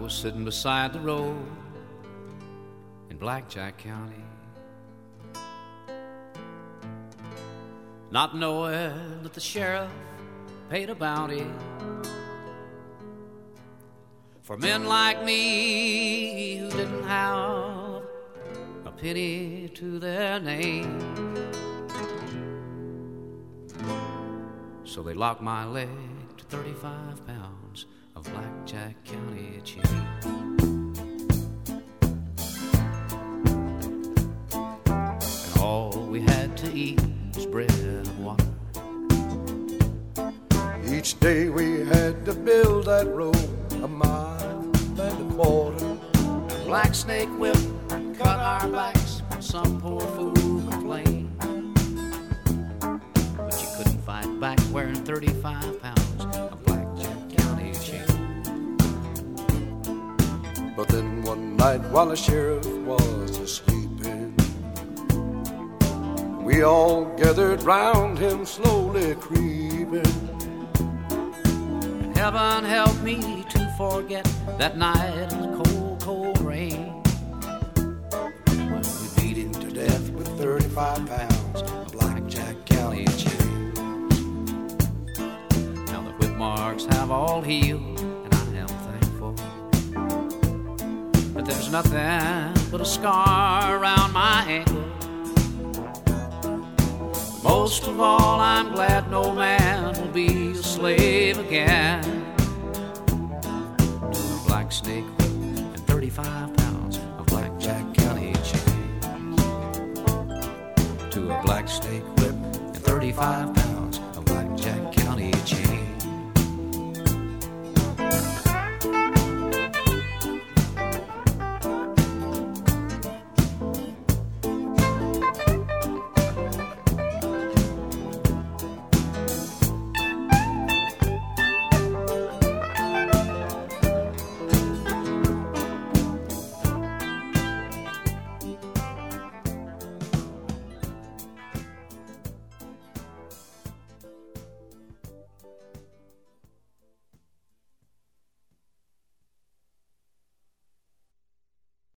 was sitting beside the road in Blackjack County, not knowing that the sheriff paid a bounty for men like me who didn't have a penny to their name. So they locked my leg to 35 pounds of Blackjack County chain. And all we had to eat was bread and water. Each day we had to build that road a mile and a quarter. Black Snake whip cut our backs when some poor fool complained. But you couldn't fight back wearing 35 pounds of Blackjack County chain. But then one night while the sheriff was asleeping, we all gathered round him slowly creeping. Heaven help me to forget that night in the cold, cold rain, when we beat him to death with 35 pounds of Blackjack County chain. Now the whip marks have all healed, and I am thankful. But there's nothing but a scar around my ankle. Most of all, I'm glad no man will be a slave again to a Black Snake whip and 35 pounds of Blackjack County chains. To a Black Snake whip and 35 pounds